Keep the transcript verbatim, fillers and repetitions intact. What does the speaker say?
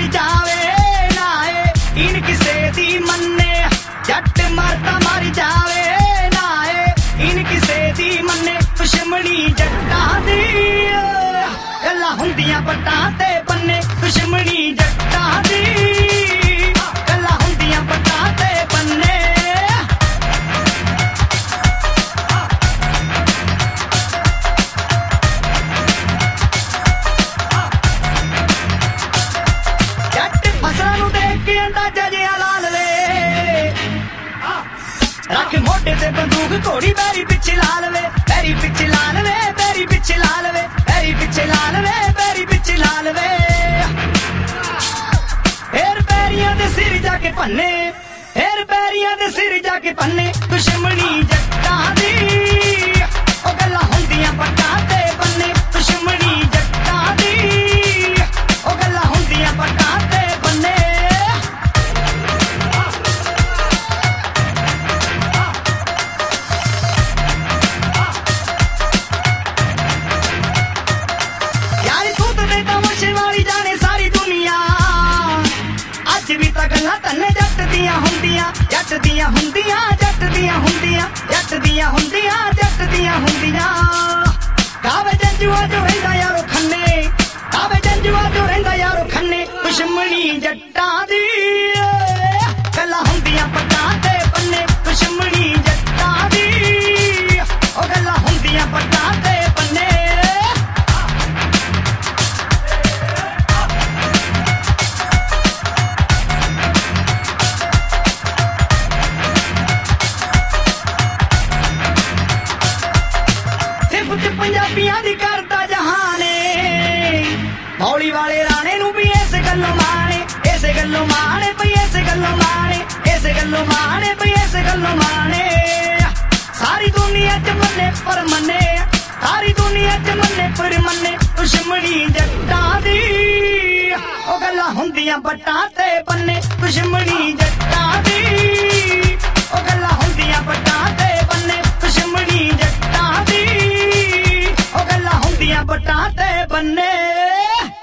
मारी जावे ना ए इन किसे दी मन्ने जट मरता मारी जावे ना ए इन किसे दी मन्ने दुश्मनी जट्टां दी गल्लां हुंदियां पट्टां ते बन्ने दुश्मनी जट्टां दी गल्लां हुंदियां पट्टां ते बन्ने रख मोटे ते बंदूक घोड़ी बैरी पिछे ला लवे बैरी पिछे ला लवे बैरी पिछे ला लवे बैरी पिछे ला लवे बैरी पिछे ला लवे फेर पैरियां दे सिर जाके भन्ने फेर पैरियां दे सिर जाके भन्ने दुश्मनी जट्टां दी ओ गल्लां हुंदियां पट्टां ते बन्ने दुश्मनी जट्टां दी ओ गल्लां हुंदियां पट्टां ते बन्ने तन्ने जट दियां हुंदियां जट दियां हुंदियां जट दियां हुंदियां जट दियां हुंदियां जट दियां हुंदियां कावे जंजुआ जो रहिंदा यारो खन्ने कावे जंजुआ जो रहिंदा यारो खन्ने दुश्मनी जट्टां दी गल्लां हुंदियां पट्टां ते बन्ने दुश्मनी जट्टां दी ओ गल्लां हुंदियां पट्टां ते बन्ने पंजाबियां दी करदा जहाने मौली वाले राणे नू भी इस गल्लों माने इस गल्लों माने पई इस गल्लों माने इस गल्लों माने पई इस गल्लों माने सारी दुनिया च मन्ने पर मन्ने सारी दुनिया च मन्ने पर मन्ने दुश्मनी जट्टां दी ओ गल्लां हुंदियां पट्टां ते बन्ने दुश्मनी जट्टां दी ओ गल्लां हुंदियां पट्टां ते बन्ने दुश्मनी जट्टां दी गल्लां हुंदियां पट्टां ते बन्ने।